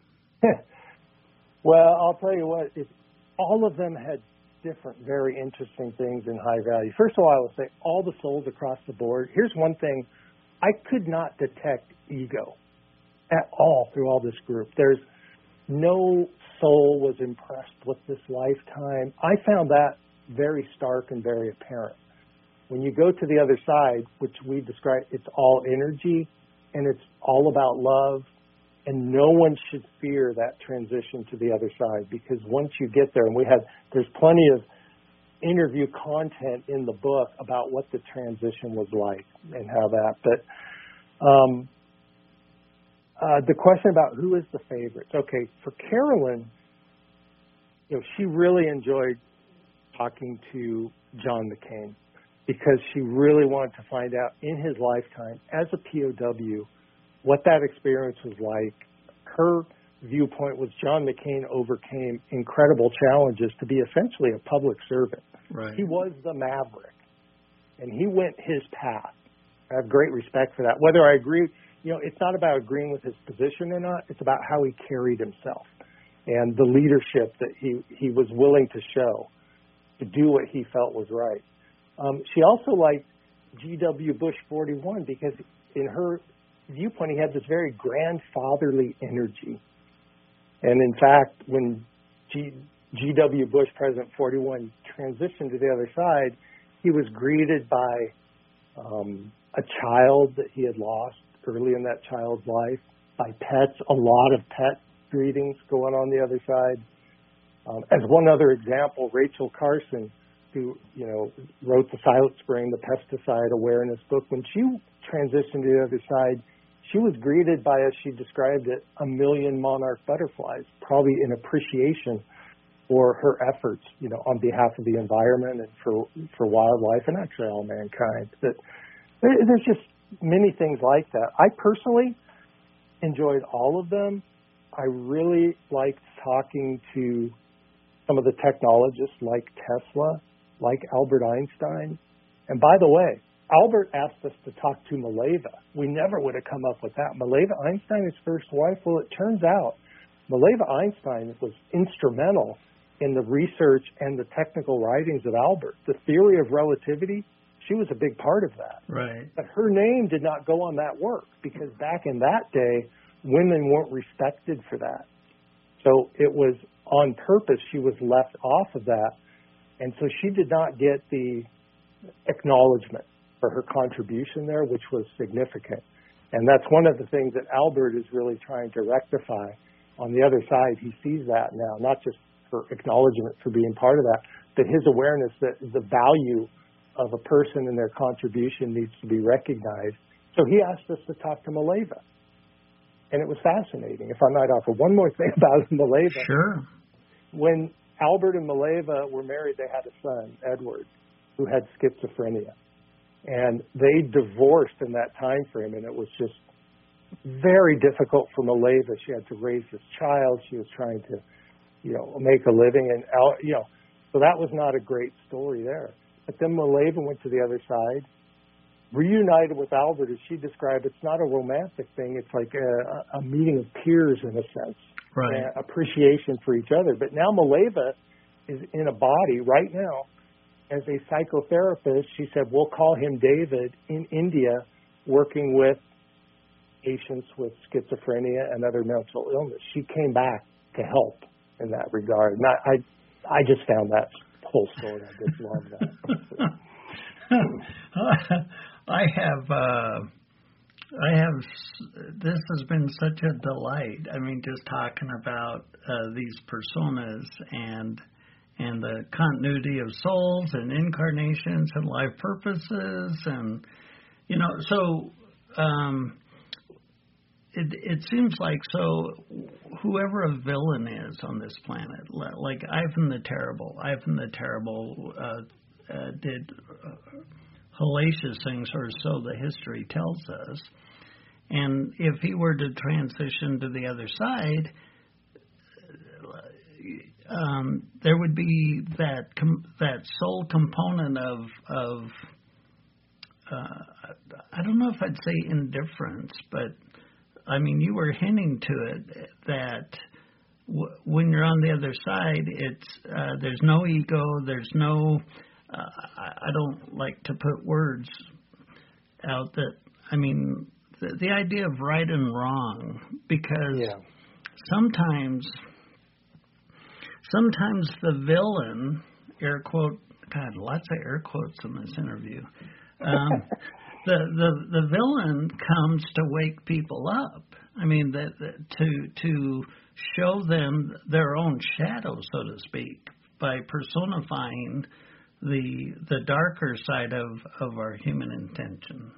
Well, I'll tell you what, it, all of them had different, very interesting things in high value. First of all, I will say all the souls across the board. Here's one thing. I could not detect ego at all through all this group. There's no soul was impressed with this lifetime. I found that very stark and very apparent. When you go to the other side, which we describe, it's all energy and it's all about love, and no one should fear that transition to the other side, because once you get there, and we had, there's plenty of interview content in the book about what the transition was like and how that, but um, uh, the question about who is the favorite. Okay, for Carolyn, you know, she really enjoyed talking to John McCain because she really wanted to find out in his lifetime as a P O W what that experience was like. Her viewpoint was John McCain overcame incredible challenges to be essentially a public servant. Right. He was the maverick, and he went his path. I have great respect for that. Whether I agree, you know, it's not about agreeing with his position or not. It's about how he carried himself and the leadership that he, he was willing to show to do what he felt was right. Um, she also liked G W Bush forty-one because in her viewpoint, he had this very grandfatherly energy. And in fact, when G, G.W. Bush, President forty-one, transitioned to the other side, he was greeted by um, a child that he had lost early in that child's life, by pets, a lot of pet greetings going on the other side. Um, as one other example, Rachel Carson, who, you know, wrote the Silent Spring, the pesticide awareness book, when she transitioned to the other side, she was greeted by, as she described it, a million monarch butterflies, probably in appreciation for her efforts, you know, on behalf of the environment and for for wildlife and actually all mankind. But there, there's just many things like that. I personally enjoyed all of them. I really liked talking to some of the technologists like Tesla, like Albert Einstein. And by the way, Albert asked us to talk to Mileva. We never would have come up with that. Mileva Einstein, his first wife, well, it turns out Mileva Einstein was instrumental in the research and the technical writings of Albert. The theory of relativity, she was a big part of that. Right. But her name did not go on that work because back in that day, women weren't respected for that. So it was on purpose she was left off of that. And so she did not get the acknowledgement for her contribution there, which was significant. And that's one of the things that Albert is really trying to rectify. On the other side, he sees that now, not just for acknowledgement for being part of that, but his awareness that the value of a person and their contribution needs to be recognized. So he asked us to talk to Mileva. And it was fascinating. If I might offer one more thing about Mileva. Sure. When Albert and Mileva were married, they had a son, Edward, who had schizophrenia. And they divorced in that time frame, and it was just very difficult for Mileva. She had to raise this child. She was trying to, you know, make a living, and you know, so that was not a great story there. But then Mileva went to the other side, reunited with Albert, as she described, it's not a romantic thing. It's like a, a meeting of peers in a sense, right? And appreciation for each other. But now Mileva is in a body right now as a psychotherapist. She said, we'll call him David in India, working with patients with schizophrenia and other mental illness. She came back to help in that regard. And I, I, I just found that whole story. I just love that. I have, uh, I have, this has been such a delight. I mean, just talking about uh, these personas and and the continuity of souls and incarnations and life purposes, and you know, so um, it it seems like so whoever a villain is on this planet, like Ivan the Terrible, Ivan the Terrible uh, uh, did uh, hellacious things, or so the history tells us. And if he were to transition to the other side, um, there would be that com- that soul component of of uh, I don't know if I'd say indifference, but I mean you were hinting to it that w- when you're on the other side, it's uh, there's no ego, there's no uh, I, I don't like to put words out that I mean the, the idea of right and wrong, because yeah. sometimes. Sometimes the villain, air quote, God, lots of air quotes in this interview. Um, the the the villain comes to wake people up. I mean, the, the, to to show them their own shadow, so to speak, by personifying the the darker side of, of our human intention.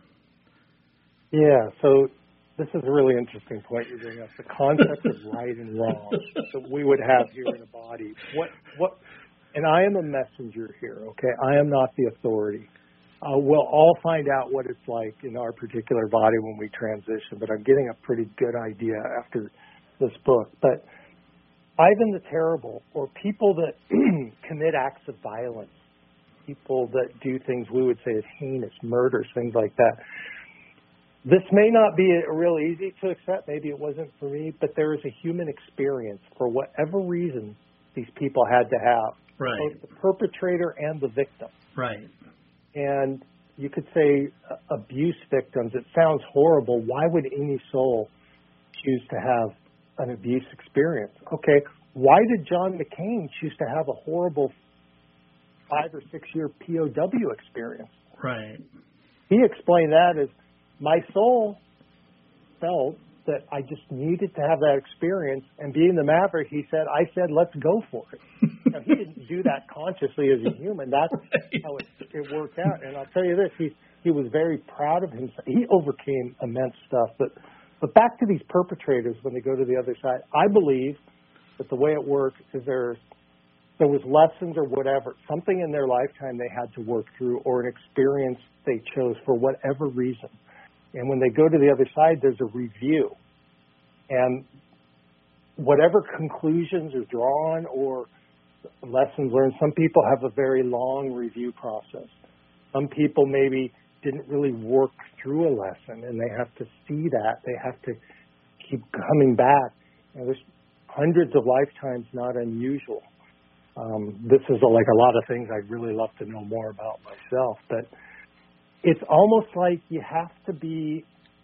Yeah. So. This is a really interesting point you bring up, the concept of right and wrong that we would have here in a body. What, what, and I am a messenger here, okay? I am not the authority. Uh, we'll all find out what it's like in our particular body when we transition, but I'm getting a pretty good idea after this book. But Ivan the Terrible, or people that commit acts of violence, people that do things we would say is heinous, murders, things like that. This may not be real easy to accept. Maybe it wasn't for me, but there is a human experience for whatever reason these people had to have. Right. Both the perpetrator and the victim. Right. And you could say uh, abuse victims. It sounds horrible. Why would any soul choose to have an abuse experience? Okay, why did John McCain choose to have a horrible five or six year P O W experience? Right. He explained that as, my soul felt that I just needed to have that experience, and being the maverick, he said, I said, let's go for it. Now, he didn't do that consciously as a human. That's right. how it, it worked out. And I'll tell you this, he he was very proud of himself. He overcame immense stuff. But, but back to these perpetrators when they go to the other side, I believe that the way it works is there, there was lessons or whatever, something in their lifetime they had to work through, or an experience they chose for whatever reason. And when they go to the other side, there's a review. And whatever conclusions are drawn or lessons learned, some people have a very long review process. Some people maybe didn't really work through a lesson, and they have to see that. They have to keep coming back. And there's hundreds of lifetimes, not unusual. Um, this is a, like a lot of things I'd really love to know more about myself. But it's almost like you have to be,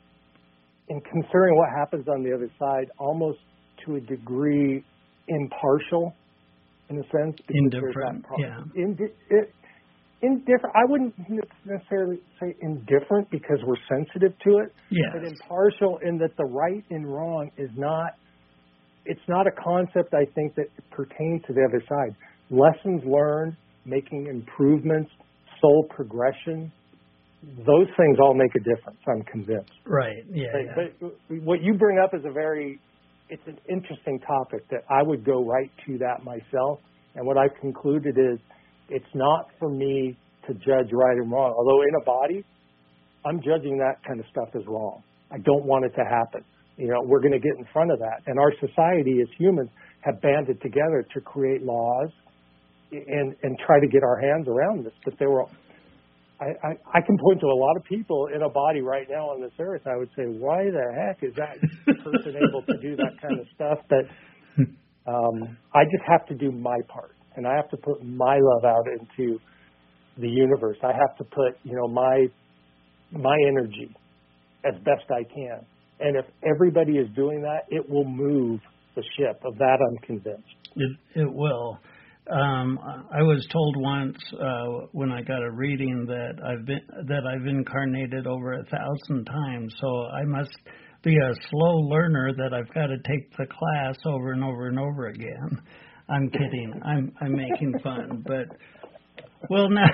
in considering what happens on the other side, almost to a degree impartial, in a sense. Indifferent, yeah. Indi- it, indifferent. I wouldn't necessarily say indifferent because we're sensitive to it, yes. but impartial in that the right and wrong is not, it's not a concept, I think, that pertains to the other side. Lessons learned, making improvements, soul progression, those things all make a difference, I'm convinced. Right, yeah, but, yeah. But what you bring up is a very, it's an interesting topic that I would go right to that myself. And what I've concluded is it's not for me to judge right and wrong. Although in a body, I'm judging that kind of stuff as wrong. I don't want it to happen. You know, we're going to get in front of that. And our society as humans have banded together to create laws and, and try to get our hands around this. But there were I, I, I can point to a lot of people in a body right now on this earth. I would say, why the heck is that person able to do that kind of stuff? But um, I just have to do my part, and I have to put my love out into the universe. I have to put, you know, my my energy as best I can. And if everybody is doing that, it will move the ship. Of that, I'm convinced. It, it will. Um, I was told once uh, when I got a reading that I've been that I've incarnated over a thousand times. So I must be a slow learner that I've got to take the class over and over and over again. I'm kidding. I'm I'm making fun, but well now.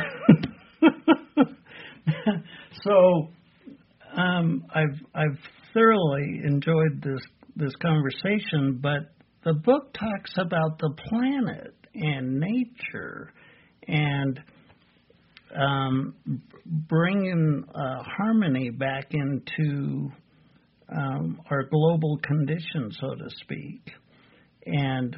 so um, I've I've thoroughly enjoyed this this conversation, but the book talks about the planet and nature and um, bringing uh, harmony back into um, our global condition, so to speak. And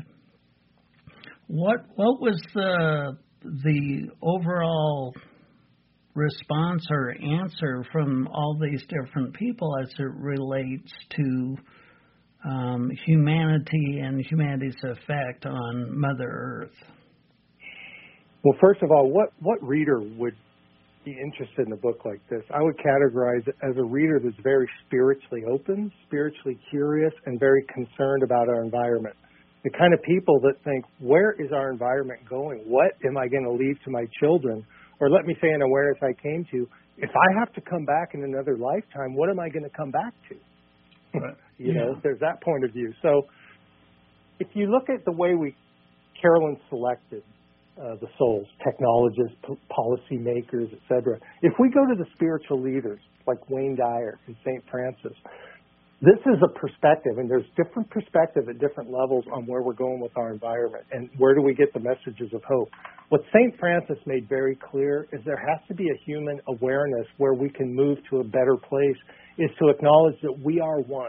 what what was the the overall response or answer from all these different people as it relates to Um, humanity and humanity's effect on Mother Earth? Well, first of all, what, what reader would be interested in a book like this? I would categorize it as a reader that's very spiritually open, spiritually curious, and very concerned about our environment. The kind of people that think, where is our environment going? What am I going to leave to my children? Or let me say an awareness I came to, if I have to come back in another lifetime, what am I going to come back to? Right. You yeah. know, there's that point of view. So if you look at the way we, Carolyn selected uh, the souls, technologists, p- policymakers, et cetera, if we go to the spiritual leaders like Wayne Dyer and Saint Francis, this is a perspective, and there's different perspective at different levels on where we're going with our environment and where do we get the messages of hope. What Saint Francis made very clear is there has to be a human awareness where we can move to a better place, is to acknowledge that we are one.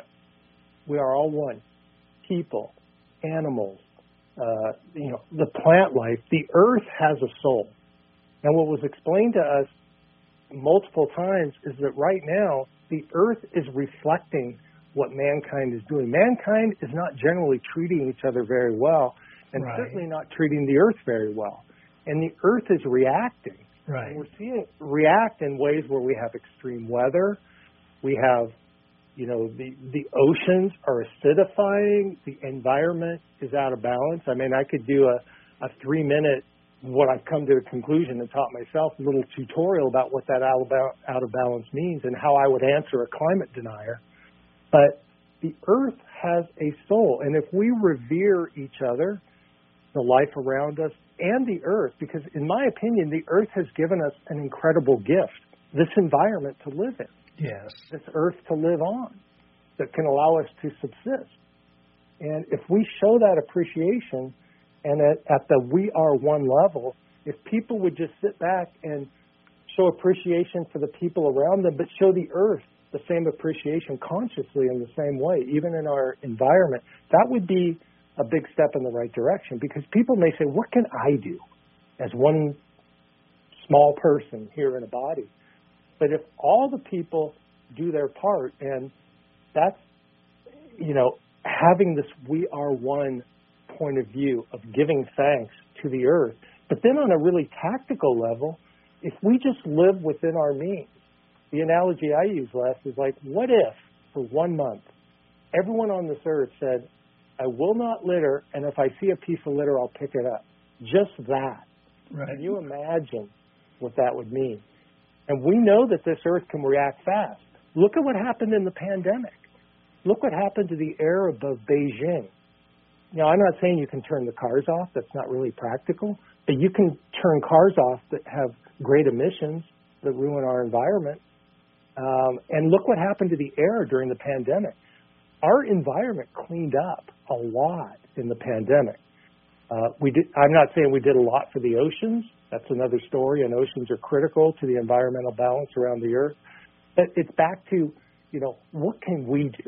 We are all one. People, animals, uh, you know, the plant life. The earth has a soul. And what was explained to us multiple times is that right now the earth is reflecting what mankind is doing. Mankind is not generally treating each other very well, and right. certainly not treating the earth very well. And the earth is reacting. Right. And we're seeing it react in ways where we have extreme weather. We have, you know, the, the oceans are acidifying. The environment is out of balance. I mean, I could do a, a three-minute, what I've come to a conclusion and taught myself, a little tutorial about what that out of, out of balance means and how I would answer a climate denier. But the earth has a soul. And if we revere each other, the life around us, and the earth, because in my opinion, the earth has given us an incredible gift, this environment to live in. Yes. This earth to live on that can allow us to subsist. And if we show that appreciation and at, at the we are one level, if people would just sit back and show appreciation for the people around them, but show the earth the same appreciation consciously in the same way, even in our environment, that would be a big step in the right direction, because people may say, what can I do as one small person here in a body? But if all the people do their part, and that's, you know, having this we are one point of view of giving thanks to the earth, but then on a really tactical level, if we just live within our means, the analogy I use, Les, is like, what if for one month everyone on this earth said, I will not litter, and if I see a piece of litter, I'll pick it up. Just that. Right. Can you imagine what that would mean? And we know that this earth can react fast. Look at what happened in the pandemic. Look what happened to the air above Beijing. Now, I'm not saying you can turn the cars off. That's not really practical. But you can turn cars off that have great emissions that ruin our environment. Um, and look what happened to the air during the pandemic. Our environment cleaned up a lot in the pandemic. Uh, we did, I'm not saying we did a lot for the oceans. That's another story, and oceans are critical to the environmental balance around the earth. But it's back to, you know, what can we do?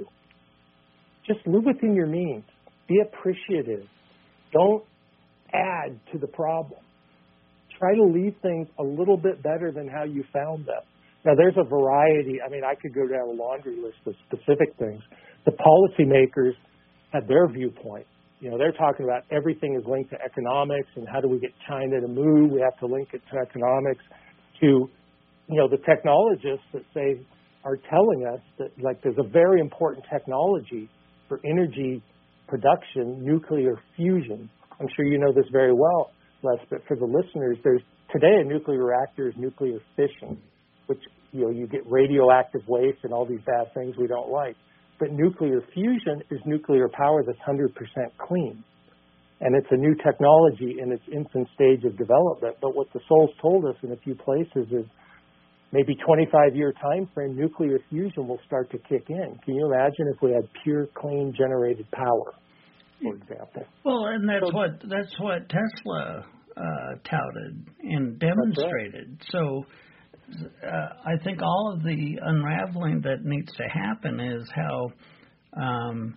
Just live within your means. Be appreciative. Don't add to the problem. try to leave things a little bit better than how you found them. Now, there's a variety. I mean, I could go down a laundry list of specific things. The policymakers had their viewpoint. You know, they're talking about everything is linked to economics, and how do we get China to move? We have to link it to economics. To, you know, the technologists that say, are telling us that, like, there's a very important technology for energy production, nuclear fusion. I'm sure you know this very well, Les, but for the listeners, there's today a nuclear reactor is nuclear fission, which, you know, you get radioactive waste and all these bad things we don't like. But nuclear fusion is nuclear power that's one hundred percent clean. And it's a new technology in its infant stage of development. But what the Souls told us in a few places is maybe twenty-five year time frame, nuclear fusion will start to kick in. Can you imagine if we had pure, clean, generated power, for example? Well, and that's so, what that's what Tesla uh, touted and demonstrated. Right. So uh, I think all of the unraveling that needs to happen is how um,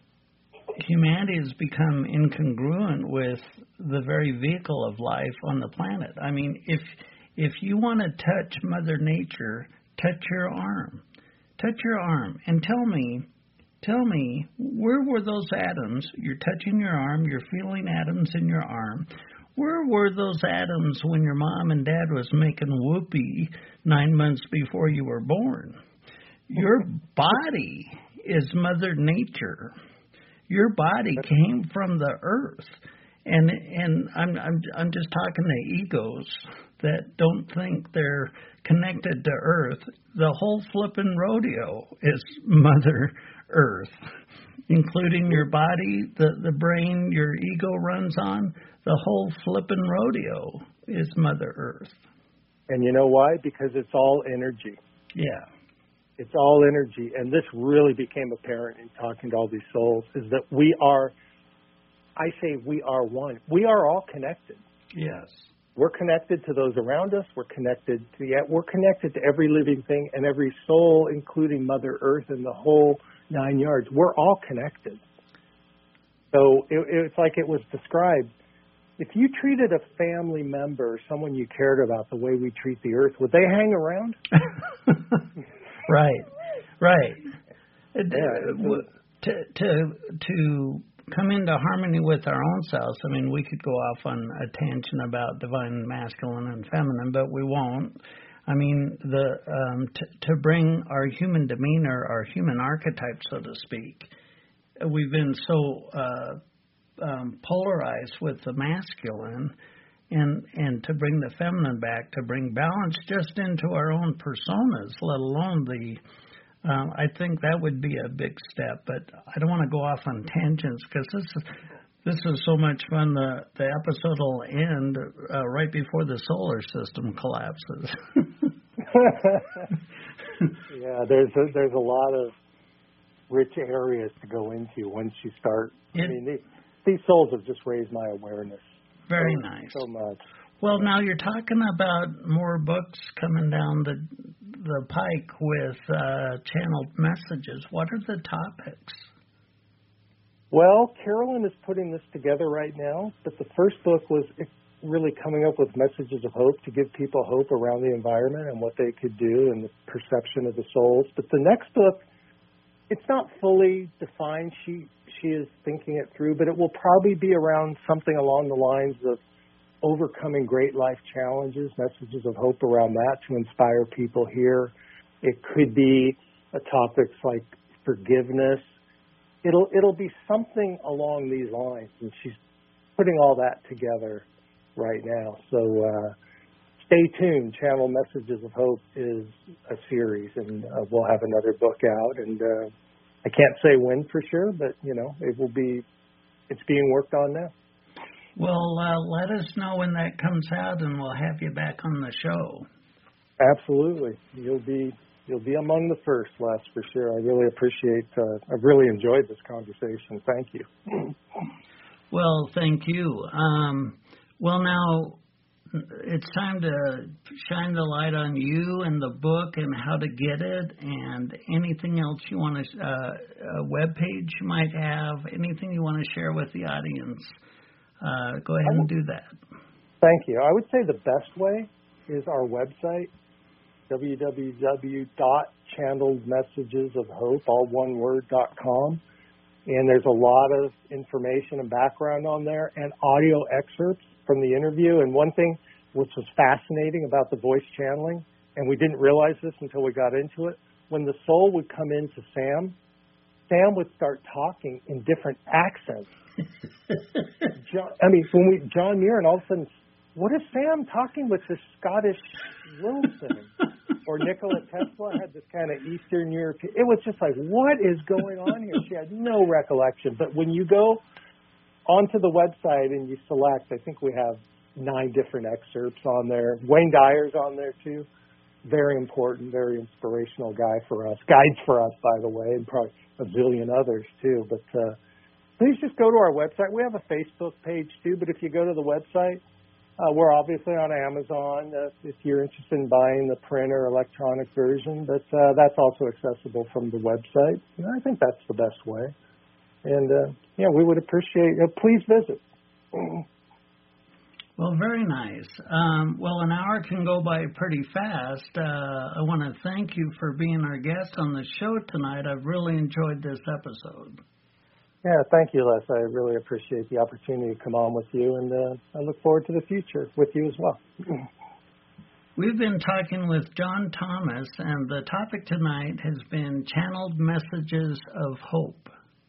humanity has become incongruent with the very vehicle of life on the planet. I mean, if If you want to touch Mother Nature, touch your arm. Touch your arm and tell me, tell me, where were those atoms? You're touching your arm, you're feeling atoms in your arm. Where were those atoms when your mom and dad was making whoopee nine months before you were born? Your body is Mother Nature. Your body came from the earth. And and I'm I'm I'm just talking to egos that don't think they're connected to Earth. The whole flippin' rodeo is Mother Earth, including your body, the, the brain your ego runs on. The whole flippin' rodeo is Mother Earth. And you know why? Because it's all energy. Yeah. It's all energy. And this really became apparent in talking to all these souls, is that we are, I say we are one. We are all connected. Yes. We're connected to those around us. We're connected to yeah, we're connected to every living thing and every soul, including Mother Earth and the whole nine yards. We're all connected. So it, it's like it was described. If you treated a family member, someone you cared about, the way we treat the Earth, would they hang around? Right, right. Yeah, to to to. come into harmony with our own selves. I mean, we could go off on a tangent about divine masculine and feminine, but we won't. I mean, the um, t- to bring our human demeanor, our human archetype, so to speak, we've been so uh, um, polarized with the masculine, and and to bring the feminine back, to bring balance just into our own personas, let alone the Um, I think that would be a big step, but I don't want to go off on tangents because this is this is so much fun. The the episode will end uh, right before the solar system collapses. Yeah, there's a, there's a lot of rich areas to go into once you start. It, I mean, these, these souls have just raised my awareness. Very so, nice. So much. Well, now you're talking about more books coming down the the pike with uh, channeled messages. What are the topics? Well, Carolyn is putting this together right now, but the first book was really coming up with messages of hope to give people hope around the environment and what they could do and the perception of the souls. But the next book, it's not fully defined. She she is thinking it through, but it will probably be around something along the lines of overcoming great life challenges, messages of hope around that to inspire people here. It could be a topics like forgiveness. It'll it'll be something along these lines, and she's putting all that together right now. So uh, stay tuned. Channel Messages of Hope is a series, and uh, we'll have another book out. And uh, I can't say when for sure, but you know it will be. It's being worked on now. Well, uh, let us know when that comes out, and we'll have you back on the show. Absolutely, you'll be you'll be among the first, Les, for sure. I really appreciate. Uh, I've really enjoyed this conversation. Thank you. Well, thank you. Um, well, now it's time to shine the light on you and the book and how to get it, and anything else you want to, uh, a web page you might have, anything you want to share with the audience. Uh, go ahead and do that. thank you. I would say the best way is our website, w w w dot channeled messages of hope, all one word, dot com. And there's a lot of information and background on there and audio excerpts from the interview. And one thing which was fascinating about the voice channeling, and we didn't realize this until we got into it, when the soul would come into Sam, Sam would start talking in different accents. John, I mean, when we, John Muir, and all of a sudden, what is Sam talking with this Scottish Wilson? Or Nikola Tesla had this kind of Eastern European. It was just like, what is going on here? She had no recollection. But when you go onto the website and you select, I think we have nine different excerpts on there. Wayne Dyer's on there too. Very important, very inspirational guy for us. Guides for us, by the way, and probably a zillion others too. But uh, please just go to our website. We have a Facebook page too, but if you go to the website, uh, we're obviously on Amazon uh, if you're interested in buying the print or electronic version, but uh, that's also accessible from the website. And I think that's the best way. And, uh, yeah, we would appreciate, uh, please visit. Well, very nice. Um, well, an hour can go by pretty fast. Uh, I want to thank you for being our guest on the show tonight. I've really enjoyed this episode. Yeah, thank you, Les. I really appreciate the opportunity to come on with you, and uh, I look forward to the future with you as well. We've been talking with John Thomas, and the topic tonight has been Channeled Messages of Hope.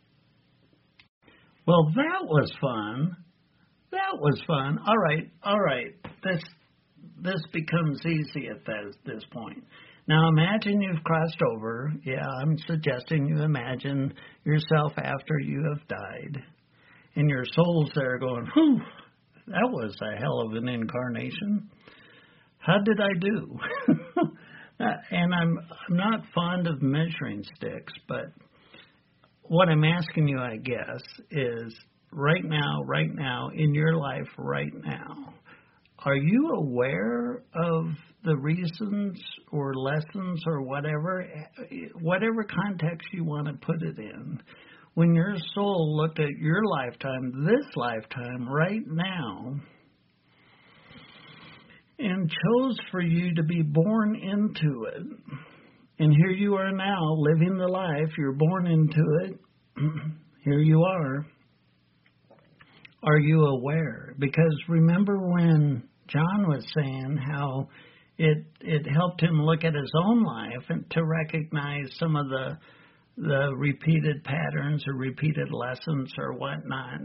Well, that was fun. That was fun. All right, all right. This this becomes easy at this, this point. Now, imagine you've crossed over. Yeah, I'm suggesting you imagine yourself after you have died. And your soul's there going, whew, that was a hell of an incarnation. How did I do? And I'm, I'm not fond of measuring sticks, but what I'm asking you, I guess, is right now, right now, in your life right now, are you aware of the reasons or lessons or whatever, whatever context you want to put it in? When your soul looked at your lifetime, this lifetime, right now, and chose for you to be born into it, and here you are now living the life, you're born into it, here you are. Are you aware? Because remember when John was saying how it it helped him look at his own life and to recognize some of the the repeated patterns or repeated lessons or whatnot.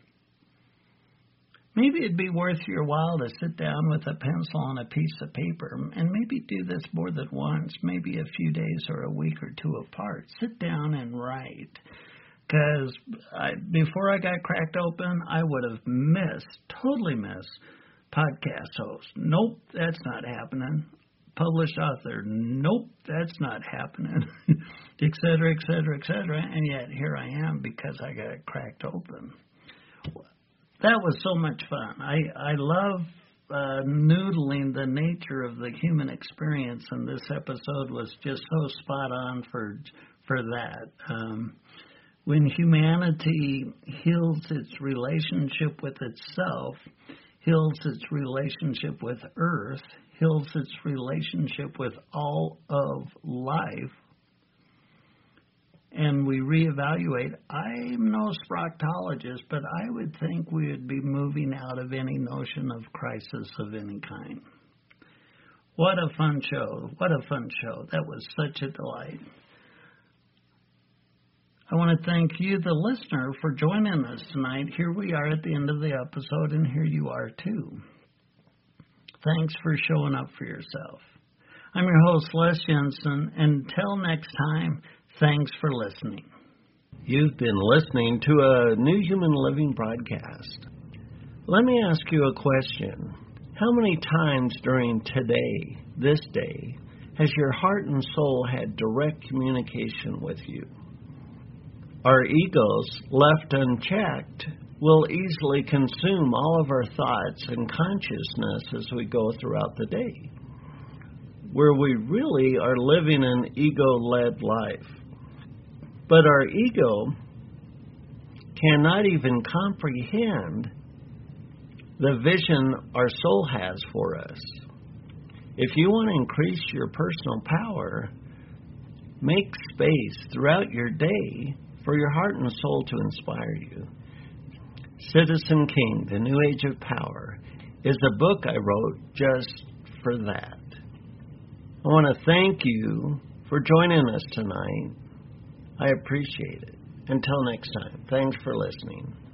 Maybe it'd be worth your while to sit down with a pencil and a piece of paper and maybe do this more than once, maybe a few days or a week or two apart. Sit down and write. Because I, before I got cracked open, I would have missed, totally missed, podcast host. Nope, that's not happening. Published author. Nope, that's not happening. et cetera, et cetera, et cetera. And yet here I am because I got cracked open. That was so much fun. I, I love uh, noodling the nature of the human experience, and this episode was just so spot on for, for that. Um, When humanity heals its relationship with itself, heals its relationship with Earth, heals its relationship with all of life, and we reevaluate, I'm no proctologist, but I would think we would be moving out of any notion of crisis of any kind. What a fun show. What a fun show. That was such a delight. I want to thank you, the listener, for joining us tonight. Here we are at the end of the episode, and here you are, too. Thanks for showing up for yourself. I'm your host, Les Jensen. Until next time, thanks for listening. You've been listening to a New Human Living broadcast. Let me ask you a question. How many times during today, this day, has your heart and soul had direct communication with you? Our egos, left unchecked, will easily consume all of our thoughts and consciousness as we go throughout the day, where we really are living an ego-led life. But our ego cannot even comprehend the vision our soul has for us. If you want to increase your personal power, make space throughout your day for your heart and soul to inspire you. Citizen King, The New Age of Power, is a book I wrote just for that. I want to thank you for joining us tonight. I appreciate it. Until next time, thanks for listening.